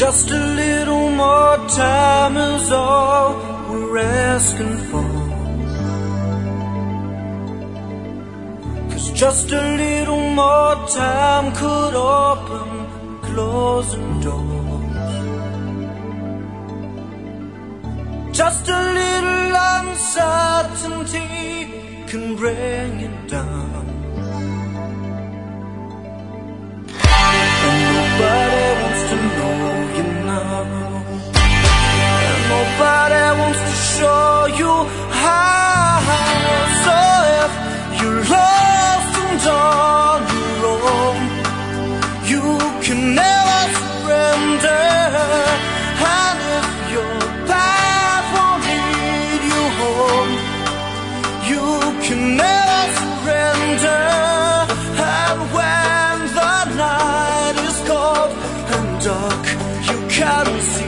Just a little more time is all we're asking for. 'Cause just a little more time could open closing doors. Just a little uncertainty can bring it down. And nobody wants to know you now. And nobody wants to show you how. So if you're lost and on your own, you can never surrender. And if your path won't lead you home, you can never surrender. And when the night is cold and dark, you can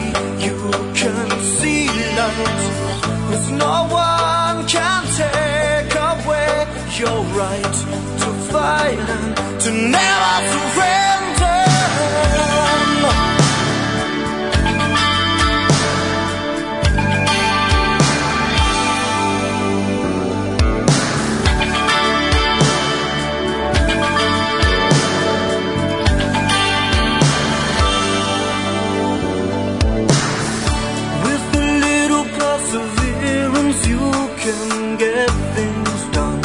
see light. 'Cause no one can take away your right to fight and to never surrender. You can get things done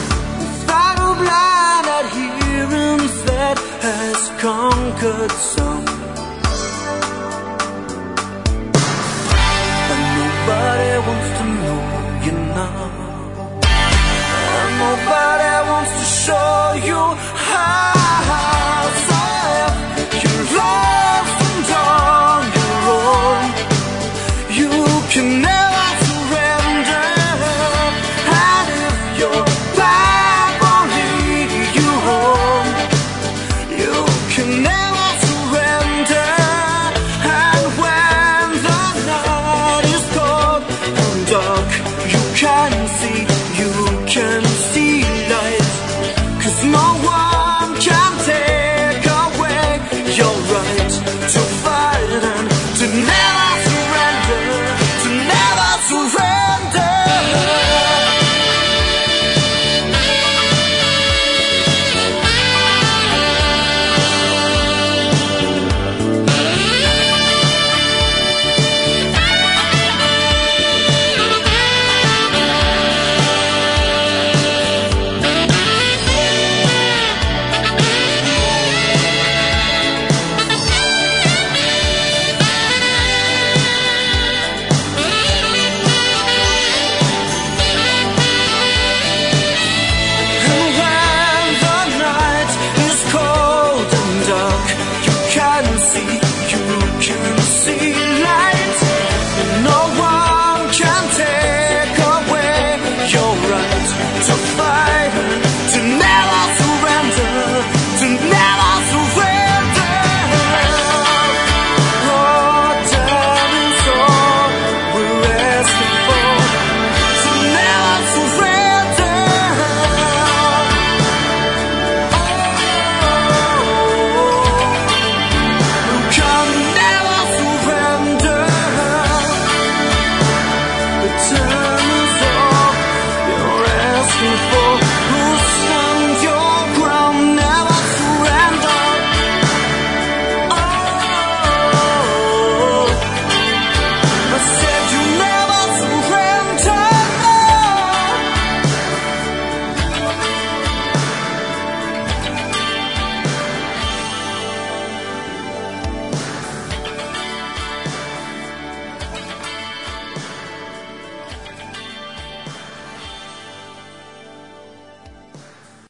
without a blind adherence that has conquered some.